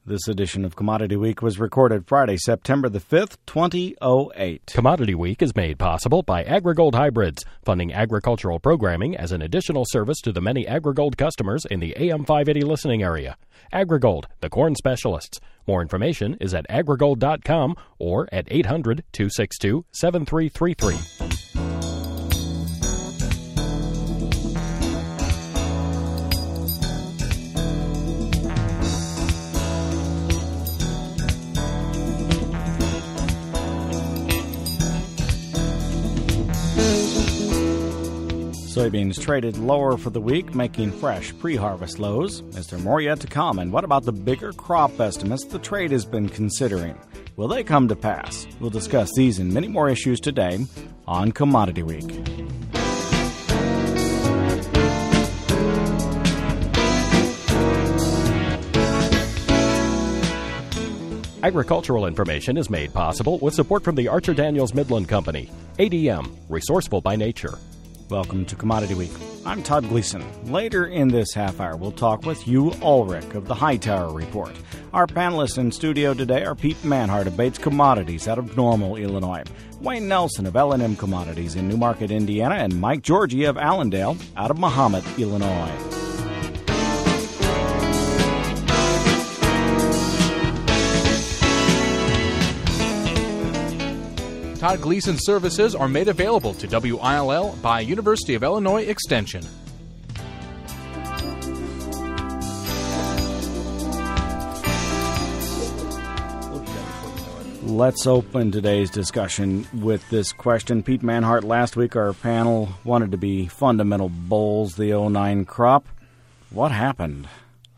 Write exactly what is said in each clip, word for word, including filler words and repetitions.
This edition of Commodity Week was recorded Friday, September the fifth, twenty oh eight. Commodity Week is made possible by AgriGold Hybrids, funding agricultural programming as an additional service to the many AgriGold customers in the A M five eighty listening area. AgriGold, the corn specialists. More information is at agrigold dot com or at eight hundred, two six two, seven three three three. Soybeans traded lower for the week, making fresh pre-harvest lows. Is there more yet to come? And what about the bigger crop estimates the trade has been considering? Will they come to pass? We'll discuss these and many more issues today on Commodity Week. Agricultural information is made possible with support from the Archer Daniels Midland Company. A D M, resourceful by nature. Welcome to Commodity Week. I'm Todd Gleason. Later in this half hour, we'll talk with Hugh Ulrich of the Hightower Report. Our panelists in studio today are Pete Manhart of Bates Commodities out of Normal, Illinois, Wayne Nelson of L and M Commodities in Newmarket, Indiana, and Mike Georgie of Allendale out of Mahomet, Illinois. Todd Gleason services are made available to W I L L by University of Illinois Extension. Let's open today's discussion with this question. Pete Manhart, last week our panel wanted to be fundamental bulls, the oh nine crop. What happened?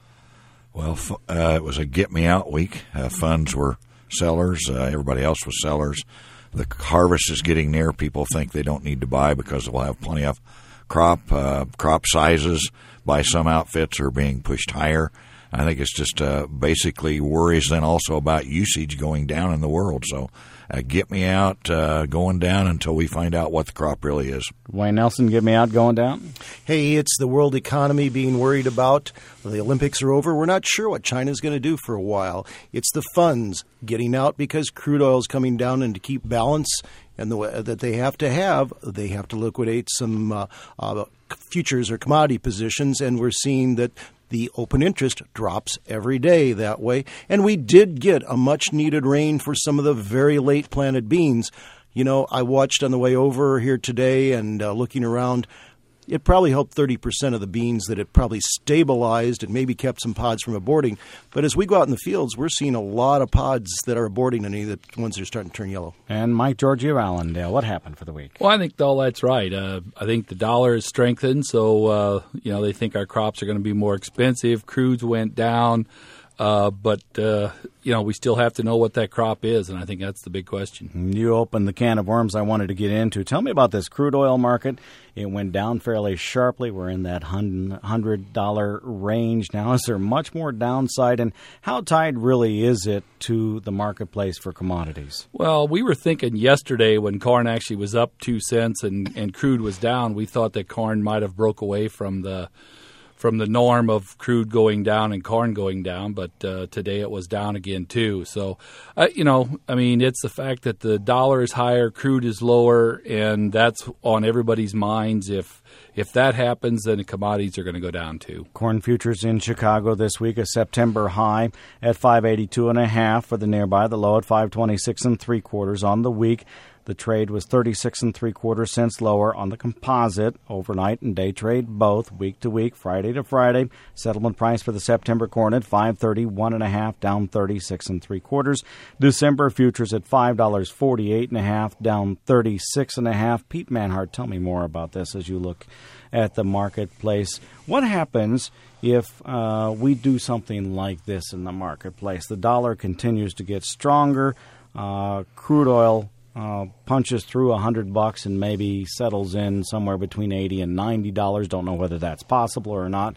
Well, uh, it was a get-me-out week. Uh, funds were sellers. Uh, everybody else was sellers. The harvest is getting near. People think they don't need to buy because we'll have plenty of crop. Uh, crop sizes by some outfits are being pushed higher. I think it's just uh, basically worries then also about usage going down in the world. So uh, get me out uh, going down until we find out what the crop really is. Wayne Nelson, get me out going down? Hey, it's the world economy being worried about. The Olympics are over. We're not sure what China's going to do for a while. It's the funds getting out because crude oil is coming down, and to keep balance and the that they have to have, they have to liquidate some uh, uh, futures or commodity positions, and we're seeing that the open interest drops every day that way. And we did get a much-needed rain for some of the very late planted beans. You know, I watched on the way over here today and uh, looking around, it probably helped thirty percent of the beans that it probably stabilized and maybe kept some pods from aborting. But as we go out in the fields, we're seeing a lot of pods that are aborting, and the ones that are starting to turn yellow. And Mike Georgie of Allendale, what happened for the week? Well, I think all that's right. Uh, I think the dollar is strengthened, so uh, you know they think our crops are going to be more expensive. Crudes went down. Uh, but, uh, you know, we still have to know what that crop is, and I think that's the big question. You opened the can of worms I wanted to get into. Tell me about this crude oil market. It went down fairly sharply. We're in that one hundred dollars range now. Is there much more downside, and how tied really is it to the marketplace for commodities? Well, we were thinking yesterday when corn actually was up two cents and, and crude was down, we thought that corn might have broke away from the from the norm of crude going down and corn going down, but uh, today it was down again too. So, uh, you know, I mean, it's the fact that the dollar is higher, crude is lower, and that's on everybody's minds. If if that happens, then the commodities are going to go down too. Corn futures in Chicago this week, a September high at five eighty-two and a half for the nearby, the low at five twenty-six and three quarters on the week. The trade was thirty-six and three quarter cents lower on the composite, overnight and day trade both, week to week, Friday to Friday. Settlement price for the September corn at five thirty-one and a half, down thirty-six and three quarters. December futures at five forty-eight and a half, down thirty-six and a half. Pete Manhart, tell me more about this as you look at the marketplace. What happens if uh, we do something like this in the marketplace? The dollar continues to get stronger. Uh, crude oil Uh, punches through a hundred bucks and maybe settles in somewhere between eighty and ninety dollars. Don't know whether that's possible or not.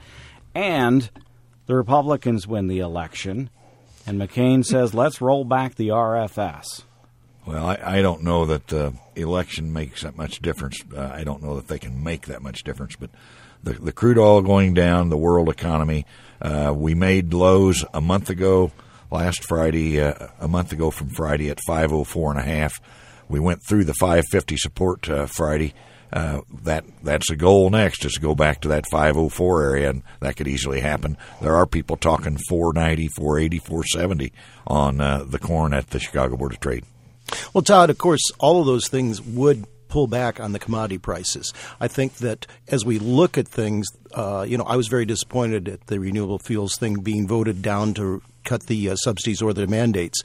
And the Republicans win the election, and McCain says, "Let's roll back the R F S." Well, I, I don't know that the election makes that much difference. Uh, I don't know that they can make that much difference. But the, the crude oil going down, the world economy, uh, we made lows a month ago. last Friday, uh, a month ago from Friday at five oh four and a half. We went through the five fifty support uh, Friday. Uh, that that's the goal next, is to go back to that five oh four area, and that could easily happen. There are people talking four ninety, four eighty, four seventy on uh, the corn at the Chicago Board of Trade. Well, Todd, of course, all of those things would pull back on the commodity prices. I think that as we look at things, uh, you know, I was very disappointed at the renewable fuels thing being voted down to cut the uh, subsidies or the mandates.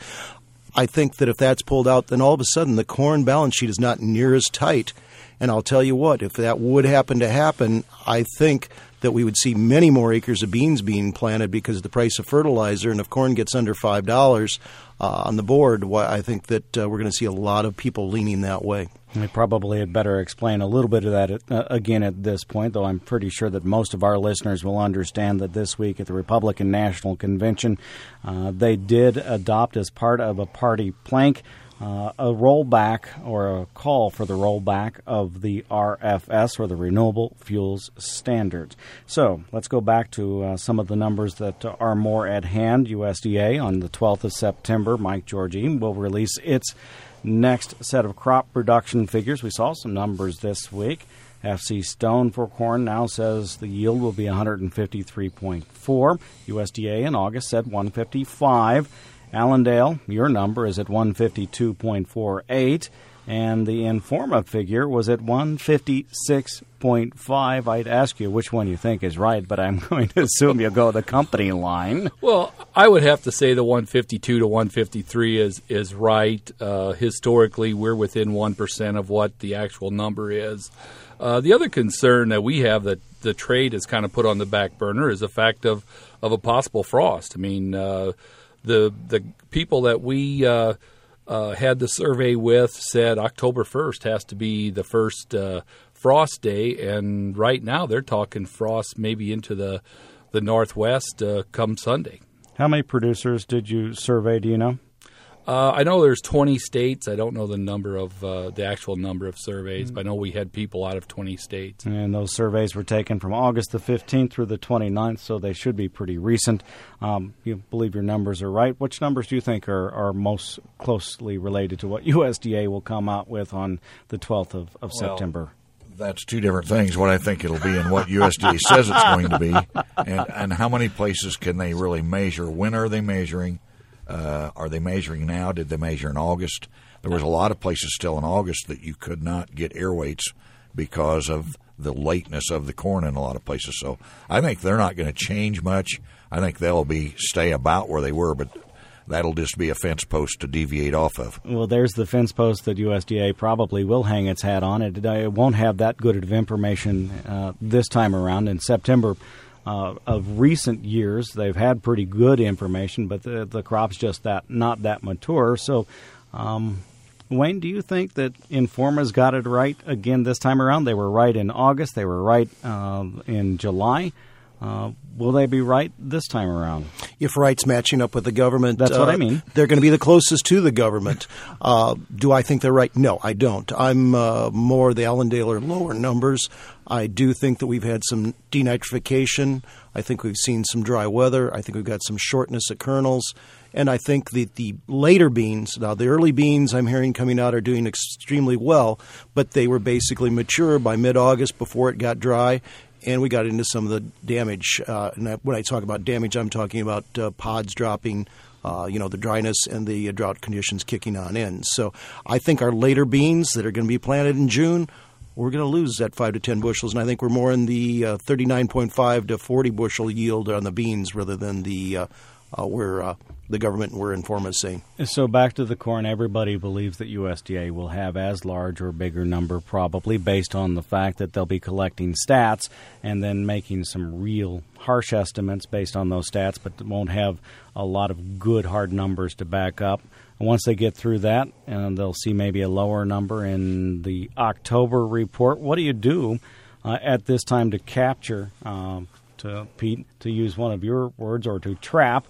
I think that if that's pulled out, then all of a sudden the corn balance sheet is not near as tight. And I'll tell you what, if that would happen to happen, I think that we would see many more acres of beans being planted because of the price of fertilizer. And if corn gets under five dollars uh, on the board, why I think that uh, we're going to see a lot of people leaning that way. We probably had better explain a little bit of that uh, again at this point, though I'm pretty sure that most of our listeners will understand that this week at the Republican National Convention, uh, they did adopt as part of a party plank Uh, a rollback or a call for the rollback of the R F S, or the Renewable Fuels Standards. So let's go back to uh, some of the numbers that are more at hand. U S D A on the twelfth of September, Mike Georgie will release its next set of crop production figures. We saw some numbers this week. F C Stone for corn now says the yield will be one fifty-three point four. U S D A in August said one fifty-five. Allendale, your number is at one fifty-two point four eight, and the Informa figure was at one fifty-six point five. I'd ask you which one you think is right, but I'm going to assume you'll go the company line. Well, I would have to say the one fifty-two to one fifty-three is, is right. Uh, historically, we're within one percent of what the actual number is. Uh, the other concern that we have that the trade has kind of put on the back burner is the fact of, of a possible frost. I mean, uh, The the people that we uh, uh, had the survey with said October first has to be the first uh, frost day, and right now they're talking frost maybe into the the northwest uh, come Sunday. How many producers did you survey, do you know? Uh, I know there's twenty states. I don't know the number of uh, the actual number of surveys, but I know we had people out of twenty states. And those surveys were taken from August the fifteenth through the twenty-ninth, so they should be pretty recent. Um, you believe your numbers are right. Which numbers do you think are, are most closely related to what U S D A will come out with on the twelfth of, of well, September? That's two different things, what I think it'll be and what U S D A says it's going to be, and, and how many places can they really measure. When are they measuring? Uh, are they measuring now? Did they measure in August? There was a lot of places still in August that you could not get air weights because of the lateness of the corn in a lot of places. So I think they're not going to change much. I think they'll be stay about where they were, but that'll just be a fence post to deviate off of. Well, there's the fence post that U S D A probably will hang its hat on. It, it won't have that good of information uh, this time around. In September Uh, of recent years, they've had pretty good information, but the, the crop's just that not that mature. So, um, Wayne, do you think that Informa's got it right again this time around? They were right in August. They were right uh, in July. Uh, will they be right this time around? If right's matching up with the government, that's uh, what I mean. They're going to be the closest to the government. Uh, do I think they're right? No, I don't. I'm uh, more the Allendale or lower numbers. I do think that we've had some denitrification. I think we've seen some dry weather. I think we've got some shortness of kernels. And I think that the later beans, now the early beans I'm hearing coming out are doing extremely well, but they were basically mature by mid-August before it got dry. And we got into some of the damage. Uh, and I, when I talk about damage, I'm talking about uh, pods dropping, uh, you know, the dryness and the uh, drought conditions kicking on in. So I think our later beans that are going to be planted in June, we're going to lose that five to ten bushels. And I think we're more in the uh, thirty-nine point five to forty bushel yield on the beans rather than the uh, uh, where uh, the government and where Informa is saying. So back to the corn, everybody believes that U S D A will have as large or bigger number probably based on the fact that they'll be collecting stats and then making some real harsh estimates based on those stats, but won't have a lot of good hard numbers to back up. And once they get through that, and they'll see maybe a lower number in the October report. What do you do uh, at this time to capture, um, to Pete, to use one of your words, or to trap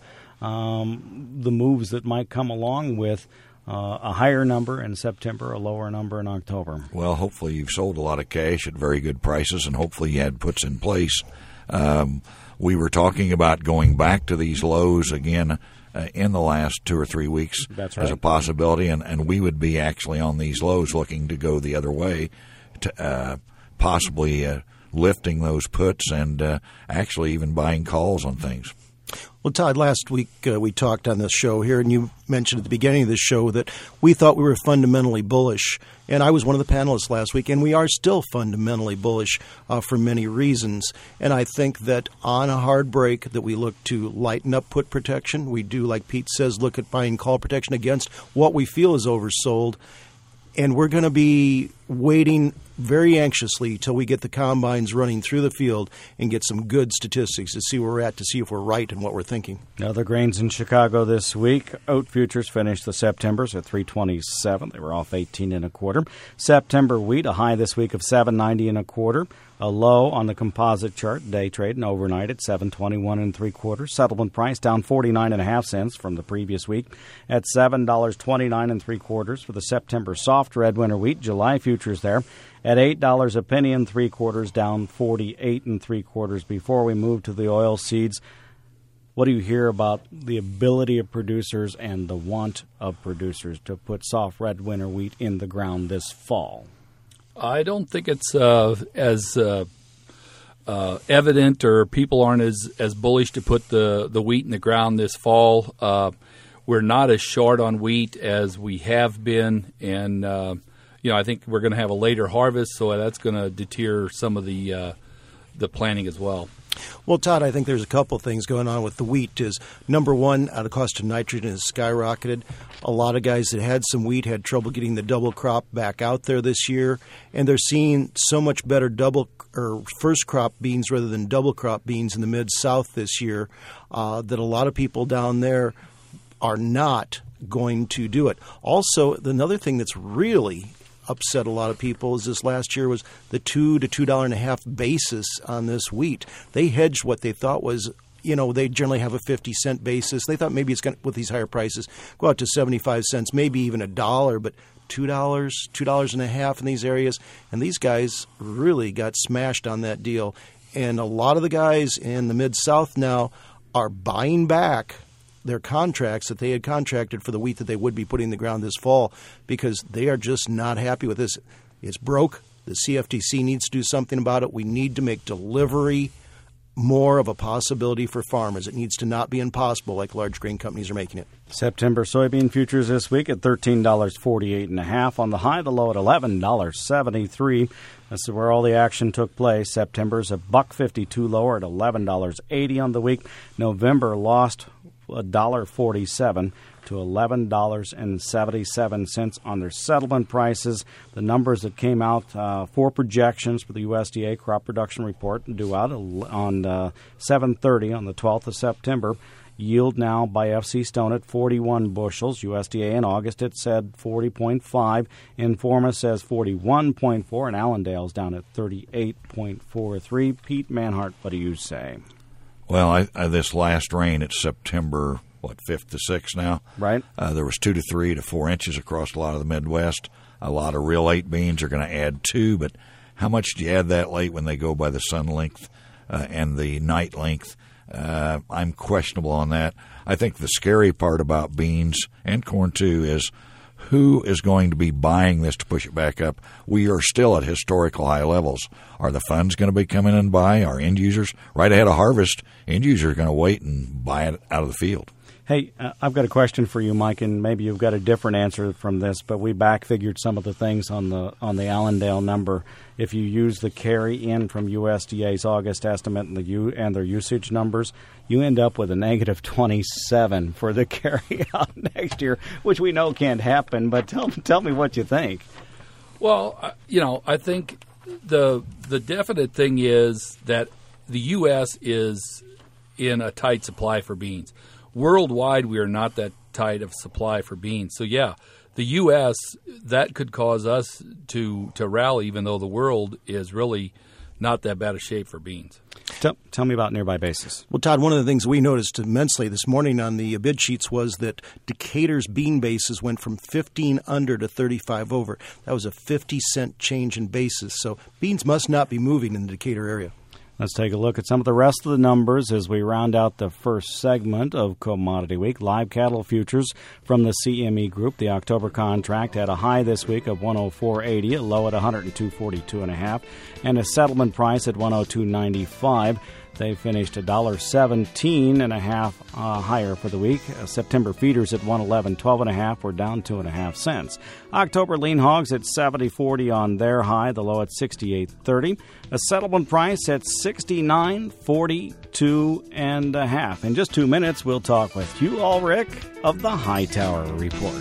um, the moves that might come along with uh, a higher number in September, a lower number in October? Well, hopefully you've sold a lot of cash at very good prices, and hopefully you had puts in place. Um, we were talking about going back to these lows again uh, in the last two or three weeks. That's right. As a possibility, and, and we would be actually on these lows looking to go the other way, to uh, possibly uh, lifting those puts and uh, actually even buying calls on things. Well, Todd, last week uh, we talked on this show here, and you mentioned at the beginning of this show that we thought we were fundamentally bullish. And I was one of the panelists last week, and we are still fundamentally bullish uh, for many reasons. And I think that on a hard break that we look to lighten up put protection. We do, like Pete says, look at buying call protection against what we feel is oversold. And we're going to be waiting very anxiously till we get the combines running through the field and get some good statistics to see where we're at, to see if we're right in what we're thinking. Other grains in Chicago this week. Oat futures finished the Septembers at three twenty-seven. They were off eighteen and a quarter. September wheat, a high this week of seven ninety and a quarter. A low on the composite chart, day trade and overnight at seven twenty-one and three quarters. Settlement price down forty-nine and a half cents from the previous week at seven twenty-nine and three quarters for the September soft red winter wheat. July futures there at eight dollars a penny and three quarters, down forty-eight and three quarters. Before we move to the oil seeds, what do you hear about the ability of producers and the want of producers to put soft red winter wheat in the ground this fall? I don't think it's uh, as uh, uh, evident, or people aren't as, as bullish to put the, the wheat in the ground this fall. Uh, we're not as short on wheat as we have been, and uh, you know I think we're going to have a later harvest, so that's going to deter some of the uh, the planting as well. Well, Todd, I think there's a couple things going on with the wheat. Is number one, uh, the cost of nitrogen has skyrocketed. A lot of guys that had some wheat had trouble getting the double crop back out there this year, and they're seeing so much better double or first crop beans rather than double crop beans in the Mid-South this year uh, that a lot of people down there are not going to do it. Also, another thing that's really upset a lot of people is this last year was the two to two dollar and a half basis on this wheat. They hedged what they thought was, you know, they generally have a fifty cent basis. They thought maybe it's going to, with these higher prices, go out to seventy-five cents, maybe even a dollar, but two dollars, two dollars and a half in these areas. And these guys really got smashed on that deal. And a lot of the guys in the Mid-South now are buying back their contracts that they had contracted for the wheat that they would be putting in the ground this fall, because they are just not happy with this. It's broke. The C F T C needs to do something about it. We need to make delivery more of a possibility for farmers. It needs to not be impossible like large grain companies are making it. September soybean futures this week at thirteen dollars and forty-eight cents and a half on the high, the low at eleven dollars and seventy-three cents. This is where all the action took place. September's a buck fifty-two lower at eleven dollars and eighty cents on the week. November lost one dollar and forty-seven cents to eleven dollars and seventy-seven cents on their settlement prices. The numbers that came out uh, for projections for the U S D A crop production report due out on uh, seven thirty on the twelfth of September. Yield now by F C Stone at forty-one bushels. U S D A in August it said forty point five. Informa says forty-one point four, and Allendale's down at thirty-eight point four three. Pete Manhart, what do you say? Well, I, I, this last rain, it's September, what, fifth to sixth now? Right. Uh, there was two to three to four inches across a lot of the Midwest. A lot of real late beans are going to add two, but how much do you add that late when they go by the sun length uh, and the night length? Uh, I'm questionable on that. I think the scary part about beans and corn, too, is who is going to be buying this to push it back up? We are still at historical high levels. Are the funds going to be coming and buy? Are end users right ahead of harvest? End users are going to wait and buy it out of the field. Hey, uh, I've got a question for you, Mike, and maybe you've got a different answer from this, but we back figured some of the things on the on the Allendale number. If you use the carry in from U S D A's August estimate and the U and their usage numbers, you end up with a negative twenty-seven for the carry out next year, which we know can't happen. But tell tell me what you think. Well, uh, you know, I think the the definite thing is that the U S is in a tight supply for beans. Worldwide, we are not that tight of supply for beans. So, yeah, the U S, that could cause us to, to rally, even though the world is really not that bad a shape for beans. Tell, tell me about nearby basis. Well, Todd, one of the things we noticed immensely this morning on the bid sheets was that Decatur's bean basis went from fifteen under to thirty-five over. That was a fifty cent change in basis. So beans must not be moving in the Decatur area. Let's take a look at some of the rest of the numbers as we round out the first segment of Commodity Week. Live cattle futures from the C M E Group. The October contract had a high this week of one oh four eighty, a low at one oh two forty-two and a half, and a settlement price at one oh two ninety-five. They finished one dollar seventeen and a half uh, higher for the week. Uh, September feeders at one eleven twelve and a half were down two and a half cents. October lean hogs at seventy forty on their high, the low at sixty-eight thirty. A settlement price at sixty-nine forty-two and a half. In just two minutes, we'll talk with Hugh Ulrich of the Hightower Report.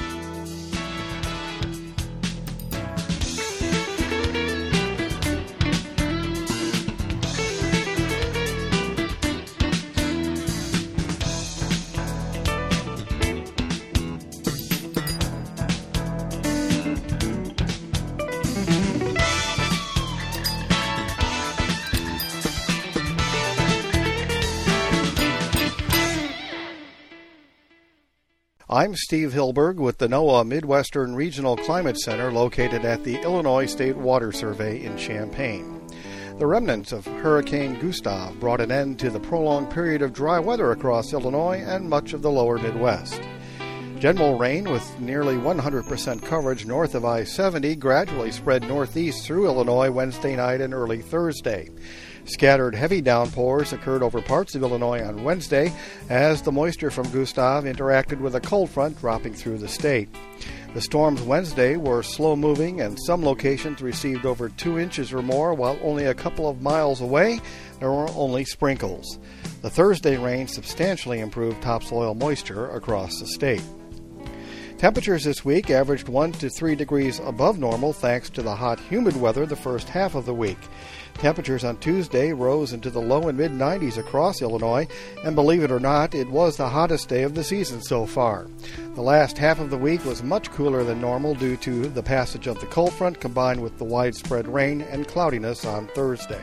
I'm Steve Hilberg with the NOAA Midwestern Regional Climate Center located at the Illinois State Water Survey in Champaign. The remnants of Hurricane Gustav brought an end to the prolonged period of dry weather across Illinois and much of the lower Midwest. General rain with nearly one hundred percent coverage north of I seventy gradually spread northeast through Illinois Wednesday night and early Thursday. Scattered heavy downpours occurred over parts of Illinois on Wednesday as the moisture from Gustav interacted with a cold front dropping through the state. The storms Wednesday were slow-moving and some locations received over two inches or more, while only a couple of miles away there were only sprinkles. The Thursday rain substantially improved topsoil moisture across the state. Temperatures this week averaged one to three degrees above normal thanks to the hot, humid weather the first half of the week. Temperatures on Tuesday rose into the low and mid nineties across Illinois, and believe it or not, it was the hottest day of the season so far. The last half of the week was much cooler than normal due to the passage of the cold front combined with the widespread rain and cloudiness on Thursday.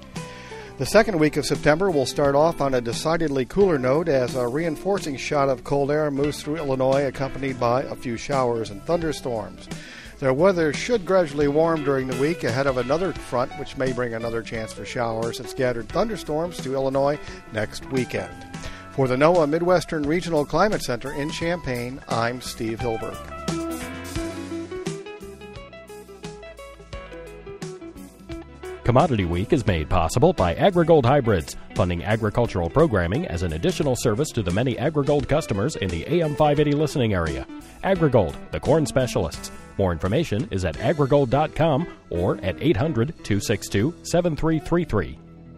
The second week of September will start off on a decidedly cooler note as a reinforcing shot of cold air moves through Illinois, accompanied by a few showers and thunderstorms. The weather should gradually warm during the week ahead of another front, which may bring another chance for showers and scattered thunderstorms to Illinois next weekend. For the NOAA Midwestern Regional Climate Center in Champaign, I'm Steve Hilberg. Commodity Week is made possible by AgriGold Hybrids, funding agricultural programming as an additional service to the many AgriGold customers in the A M five eighty listening area. AgriGold, the corn specialists. More information is at agrigold dot com or at eight hundred, two six two, seven three three three.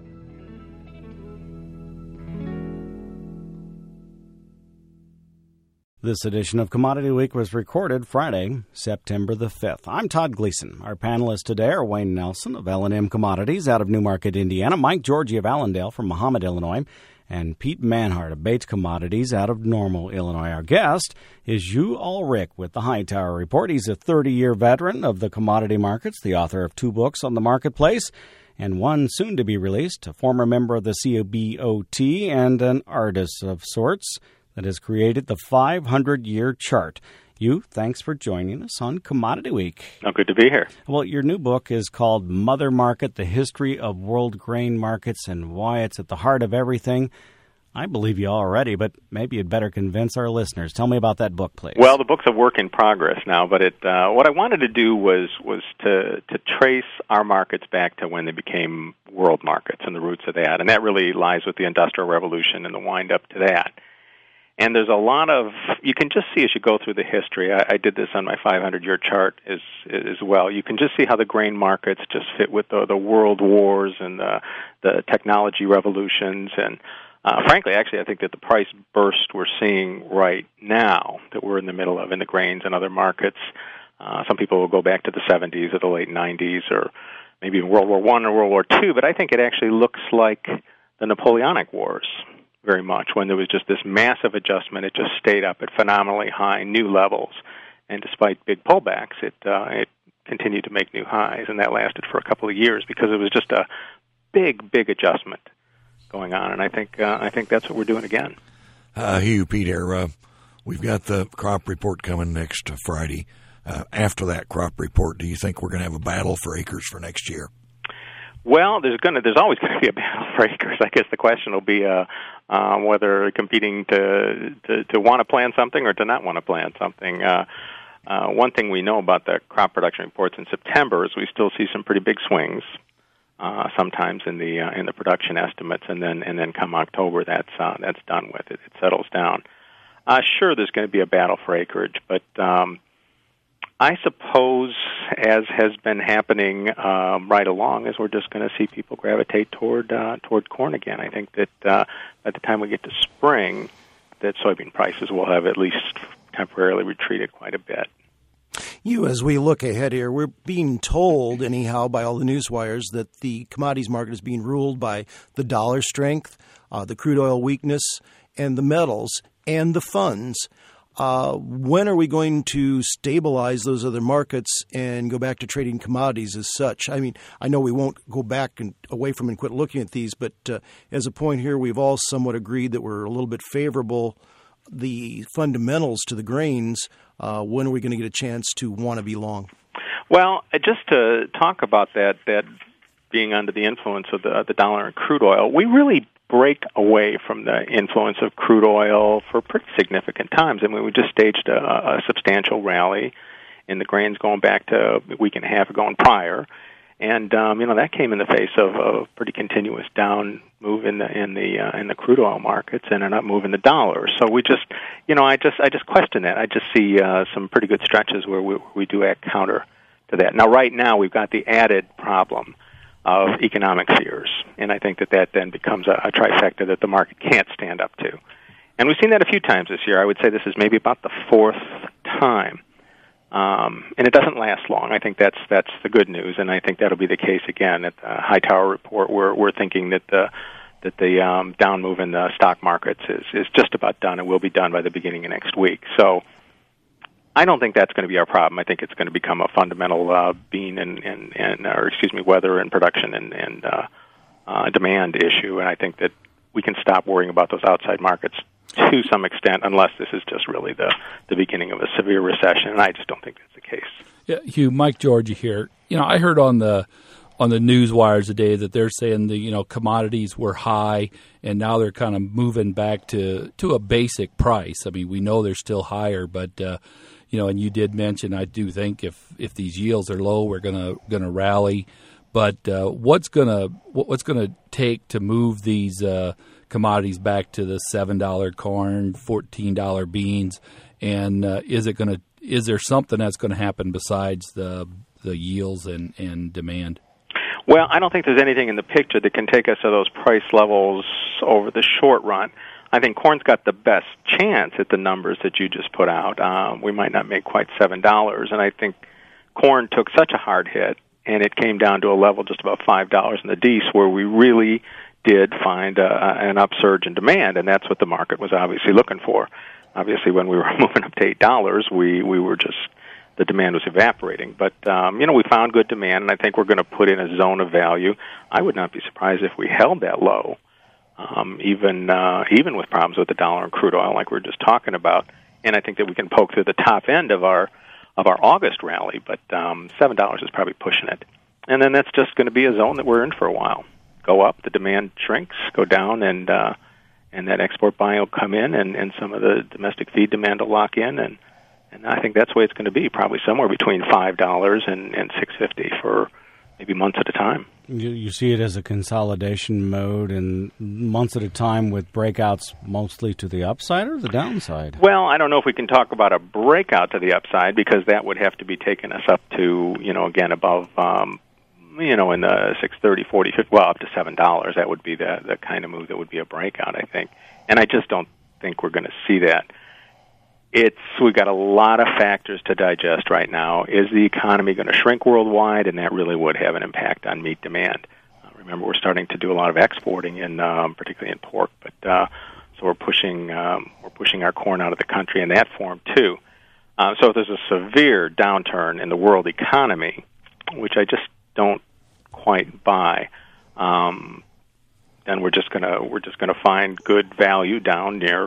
This edition of Commodity Week was recorded Friday, September the fifth. I'm Todd Gleason. Our panelists today are Wayne Nelson of L and M Commodities out of Newmarket, Indiana, Mike Georgie of Allendale from Mahomet, Illinois, and Pete Manhart of Bates Commodities out of Normal, Illinois. Our guest is Hugh Ulrich with the Hightower Report. He's a thirty-year veteran of the commodity markets, the author of two books on the marketplace, and one soon to be released, a former member of the C B O T and an artist of sorts that has created the five hundred year chart. Hugh, thanks for joining us on Commodity Week. Oh, good to be here. Well, your new book is called Mother Market, The History of World Grain Markets and Why It's at the Heart of Everything. I believe you already, but maybe you'd better convince our listeners. Tell me about that book, please. Well, the book's a work in progress now, but it uh, what I wanted to do was was to, to trace our markets back to when they became world markets and the roots of that, and that really lies with the Industrial Revolution and the wind-up to that. And there's a lot of, you can just see as you go through the history, I, I did this on my five hundred year chart as, as well, you can just see how the grain markets just fit with the, the world wars and the, the technology revolutions. And uh, frankly, actually, I think that the price burst we're seeing right now that we're in the middle of in the grains and other markets, uh, some people will go back to the seventies or the late nineties or maybe even World War One or World War Two, but I think it actually looks like the Napoleonic Wars very much, when there was just this massive adjustment. It just stayed up at phenomenally high, new levels. And despite big pullbacks, it uh, it continued to make new highs, and that lasted for a couple of years because it was just a big, big adjustment going on. And I think uh, I think that's what we're doing again. Uh, Hugh, Pete here. Uh, we've got the crop report coming next Friday. Uh, after that crop report, do you think we're going to have a battle for acres for next year? Well, there's going to there's always going to be a battle for acres. I guess the question will be uh, um, whether competing to to, to want to plant something or to not want to plant something. Uh, uh, one thing we know about the crop production reports in September is we still see some pretty big swings. Uh, sometimes in the uh, in the production estimates, and then and then come October, that's uh, that's done with it. It settles down. Uh, sure, there's going to be a battle for acreage, but um, I suppose, as has been happening um, right along, is we're just going to see people gravitate toward uh, toward corn again. I think that uh, by the time we get to spring, that soybean prices will have at least temporarily retreated quite a bit. You, as we look ahead here, we're being told, anyhow, by all the news wires that the commodities market is being ruled by the dollar strength, uh, the crude oil weakness, and the metals, and the funds. Uh, when are we going to stabilize those other markets and go back to trading commodities as such? I mean, I know we won't go back and away from and quit looking at these, but uh, as a point here, we've all somewhat agreed that we're a little bit favorable the fundamentals to the grains. Uh, when are we going to get a chance to want to be long? Well, just to talk about that, that being under the influence of the, the dollar and crude oil, we really break away from the influence of crude oil for pretty significant times. I mean, we just staged a, a substantial rally in the grains going back to a week and a half ago and prior. And um, you know that came in the face of a pretty continuous down move in the in the uh, in the crude oil markets and an up move in the dollar. So we just, you know, I just I just question that. I just see uh, some pretty good stretches where we we do act counter to that. Now, right now, we've got the added problem of economic fears, and I think that that then becomes a, a trifecta that the market can't stand up to. And we've seen that a few times this year. I would say this is maybe about the fourth time. Um, and it doesn't last long. I think that's that's the good news, and I think that'll be the case again at the Hightower report. We're we're thinking that the that the um, down move in the stock markets is is just about done, and will be done by the beginning of next week. So I don't think that's going to be our problem. I think it's going to become a fundamental uh, bean and and and or excuse me, weather and production and and uh, uh, demand issue, and I think that we can stop worrying about those outside markets to some extent, unless this is just really the, the beginning of a severe recession, and I just don't think that's the case. Yeah, Hugh, Mike Georgia here. You know, I heard on the on the news wires today that they're saying the you know commodities were high, and now they're kind of moving back to, to a basic price. I mean, we know they're still higher, but uh, you know, and you did mention, I do think if, if these yields are low, we're gonna gonna rally. But uh, what's gonna what's gonna take to move these uh, commodities back to the seven dollar corn, fourteen dollar beans, and uh, is it going to? Is there something that's going to happen besides the the yields and, and demand? Well, I don't think there's anything in the picture that can take us to those price levels over the short run. I think corn's got the best chance at the numbers that you just put out. Um, we might not make quite seven dollars, and I think corn took such a hard hit, and it came down to a level just about five dollars in the D E S where we really did find uh, an upsurge in demand, and that's what the market was obviously looking for. Obviously, when we were moving up to eight dollars, we, we were just, the demand was evaporating. But, um, you know, we found good demand, and I think we're going to put in a zone of value. I would not be surprised if we held that low, um, even uh, even with problems with the dollar and crude oil like we were just talking about. And I think that we can poke through the top end of our of our August rally, but um, seven dollars is probably pushing it. And then that's just going to be a zone that we're in for a while. Go up, the demand shrinks, go down, and uh, and that export buying will come in, and, and some of the domestic feed demand will lock in, and, and I think that's the way it's going to be, probably somewhere between five dollars and, and six fifty for maybe months at a time. You, you see it as a consolidation mode and months at a time with breakouts mostly to the upside or the downside? Well, I don't know if we can talk about a breakout to the upside, because that would have to be taking us up to, you know, again, above um, you know, in the six thirty, forty, fifty, well, up to seven dollars. That would be the, the kind of move that would be a breakout, I think. And I just don't think we're going to see that. It's We've got a lot of factors to digest right now. Is the economy going to shrink worldwide? And that really would have an impact on meat demand. Uh, remember, we're starting to do a lot of exporting, in, um, particularly in pork. But uh, so we're pushing um, we're pushing our corn out of the country in that form, too. Uh, so if there's a severe downturn in the world economy, which I just don't quite buy, um, then we're just gonna we're just gonna find good value down near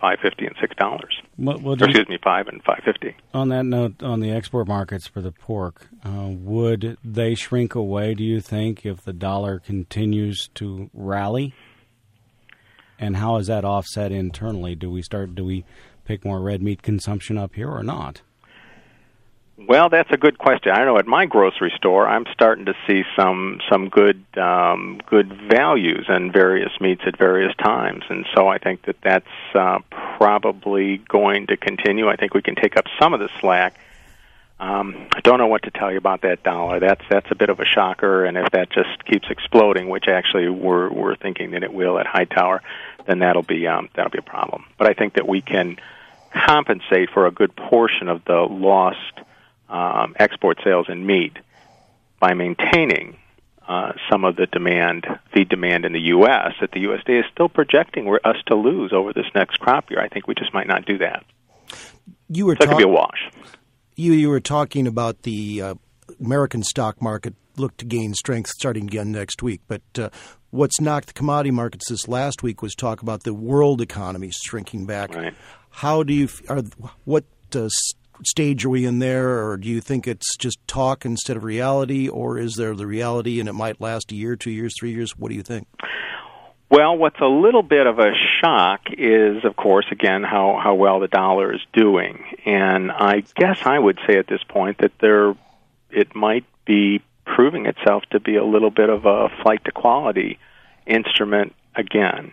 five fifty and six dollars. What, what or, excuse me, five and five fifty. On that note, on the export markets for the pork, uh, would they shrink away? Do you think if the dollar continues to rally? And how is that offset internally? Do we start? Do we pick more red meat consumption up here or not? Well, that's a good question. I don't know. At my grocery store, I'm starting to see some some good um, good values in various meats at various times, and so I think that that's uh, probably going to continue. I think we can take up some of the slack. Um, I don't know what to tell you about that dollar. That's that's a bit of a shocker, and if that just keeps exploding, which actually we're we're thinking that it will at Hightower, then that'll be um, that'll be a problem. But I think that we can compensate for a good portion of the lost Um, export sales in meat by maintaining uh, some of the demand, feed demand in the U S that the U S D A is still projecting we're us to lose over this next crop year. I think we just might not do that. You were so it talk- could be a wash. You you were talking about the uh, American stock market look to gain strength starting again next week, but uh, what's knocked the commodity markets this last week was talk about the world economy shrinking back. Right. How do you are what uh, stage are we in there, or do you think it's just talk instead of reality, or is there the reality and it might last a year, two years, three years? What do you think? Well, what's a little bit of a shock is, of course, again, how, how well the dollar is doing. And I guess I would say at this point that there it might be proving itself to be a little bit of a flight to quality instrument again.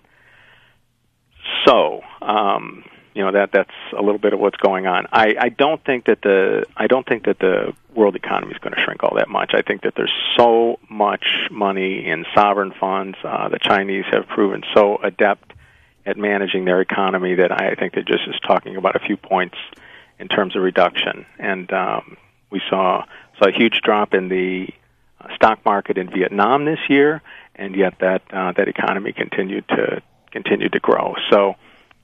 So, um, you know, that that's a little bit of what's going on. I, I don't think that the I don't think that the world economy is going to shrink all that much. I think that there's so much money in sovereign funds. Uh, the Chinese have proven so adept at managing their economy that I think they're just, just talking about a few points in terms of reduction. And um, we saw saw a huge drop in the stock market in Vietnam this year, and yet that uh, that economy continued to continued to grow. So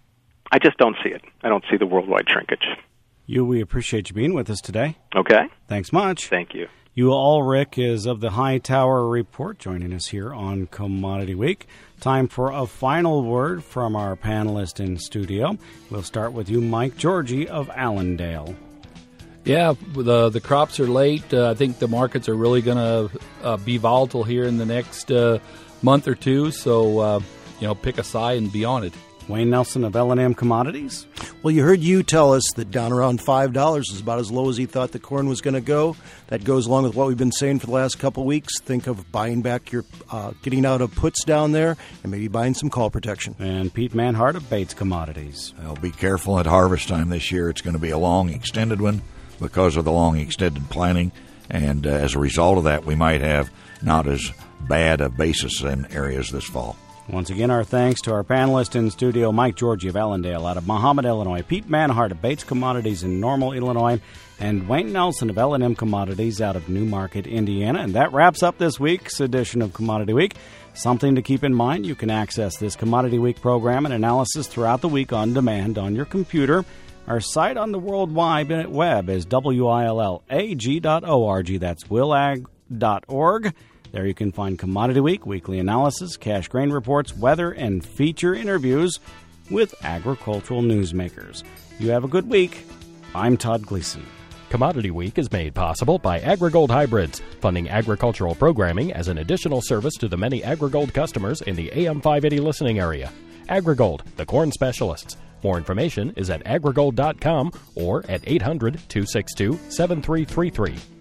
I just don't see it. I don't see the worldwide shrinkage. You, we appreciate you being with us today. Okay. Thanks much. Thank you. Ewell Ulrich is of the Hightower Report, joining us here on Commodity Week. Time for a final word from our panelist in studio. We'll start with you, Mike Georgie of Allendale. Yeah, the the crops are late. Uh, I think the markets are really going to uh, be volatile here in the next uh, month or two. So, uh, you know, pick a side and be on it. Wayne Nelson of L and M Commodities. Well, you heard you tell us that down around five dollars is about as low as he thought the corn was going to go. That goes along with what we've been saying for the last couple of weeks. Think of buying back your, uh, getting out of puts down there and maybe buying some call protection. And Pete Manhart of Bates Commodities. Well, be careful at harvest time this year. It's going to be a long, extended one because of the long, extended planting. And uh, as a result of that, we might have not as bad a basis in areas this fall. Once again, our thanks to our panelist in studio, Mike Georgie of Allendale out of Mahomet, Illinois, Pete Manhart of Bates Commodities in Normal, Illinois, and Wayne Nelson of L and M Commodities out of Newmarket, Indiana. And that wraps up this week's edition of Commodity Week. Something to keep in mind, you can access this Commodity Week program and analysis throughout the week on demand on your computer. Our site on the World Wide Web is W I L L A G dot org. That's will ag dot org. There you can find Commodity Week, weekly analysis, cash grain reports, weather, and feature interviews with agricultural newsmakers. You have a good week. I'm Todd Gleason. Commodity Week is made possible by AgriGold Hybrids, funding agricultural programming as an additional service to the many AgriGold customers in the A M five eighty listening area. AgriGold, the corn specialists. More information is at agrigold dot com or at eight hundred, two six two, seven three three three.